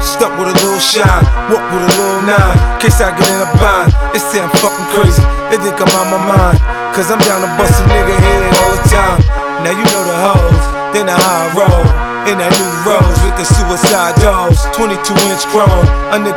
Stuck with a little shine, walk with a little nine. Case I get in a bind, they say I'm fucking crazy. They think I'm out my mind, cause I'm down to bust a nigga head all the time. Now you know the hoes, they know how I roll. In that new Rose with the suicide doors, 22-inch chrome. A nigga